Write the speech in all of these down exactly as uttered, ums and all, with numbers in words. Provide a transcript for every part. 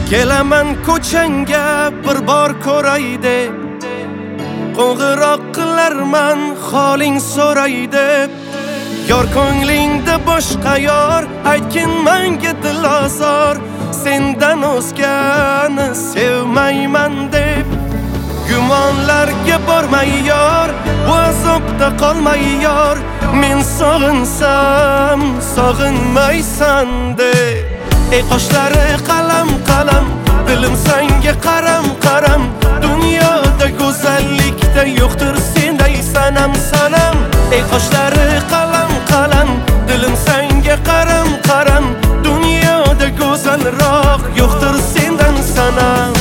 Kelaman ko'changga bir bor ko'raydi, qo'ng'iroq qilarman holing so'raydi. Yor ko'nglingda boshqa yor, aytgin menga dilozor, sendan o'zgani sevmayman deb. Gumonlarga bormay yor, bu azobda qolmay yor, men sog'insam sog'inmaysan deb. Ey qoshlari qalam qalam, dilim senga qaram qaram, dunyoda go'zallikda yo'qdir senday sanam sanam. Ey qoshlari qalam qalam, dilim senga qaram qaram, dunyoda go'zalroq yo'qdir sendan sanam.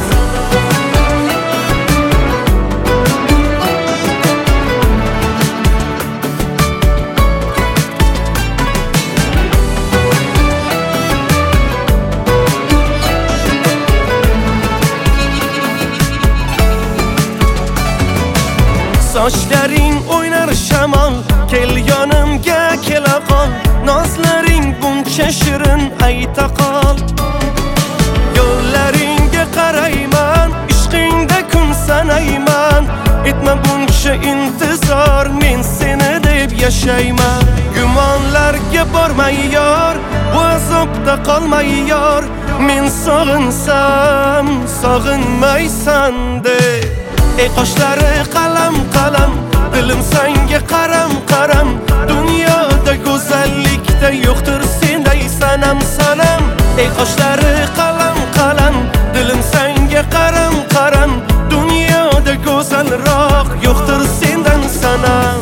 Sochlaring o'ynar shamol, kel yonimga kela qol, nozlaring buncha shirin ayta qol. Yo'llaringga qarayman, ishqingda kun sanayman, etma buncha intizor, men seni deb yashayman. Gumonlarga bormay yor, bu azobda qolmay yor, men sog'insam sog'inmaysan deb. Ey qoshlari qalam qalam, dilim senga qaram qaram, dunyoda go'zallikda yo'qdir senday sanam sanam. Ey qoshlari qalam qalam, dilim senga qaram qaram, dunyoda go'zalroq yo'qdir sendan sanam.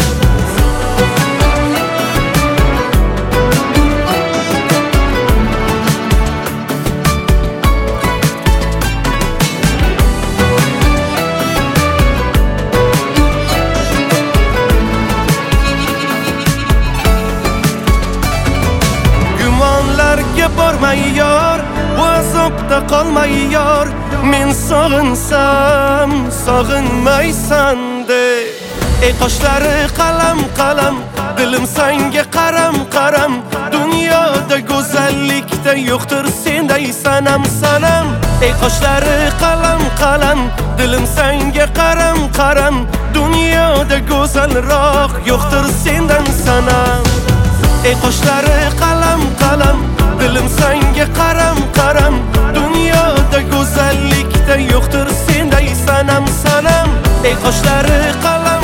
Bormay yor, bu azobda qolmay yor, men sog'insam sog'inmaysan deb. Ey qoshlari qalam qalam, dilim senga qaram qaram, dunyoda go'zallikda yo'qdir senday sanam sanam. Ey qoshlari qalam qalam, dilim senga qaram qaram, dunyoda go'zalroq yo'qdir sendan sanam. Ey qoshlari qalam qalam, dilim senga qaram qaram, dunyoda go'zallikda yo'qdir senday sanam sanam. Ey qoshlari qalam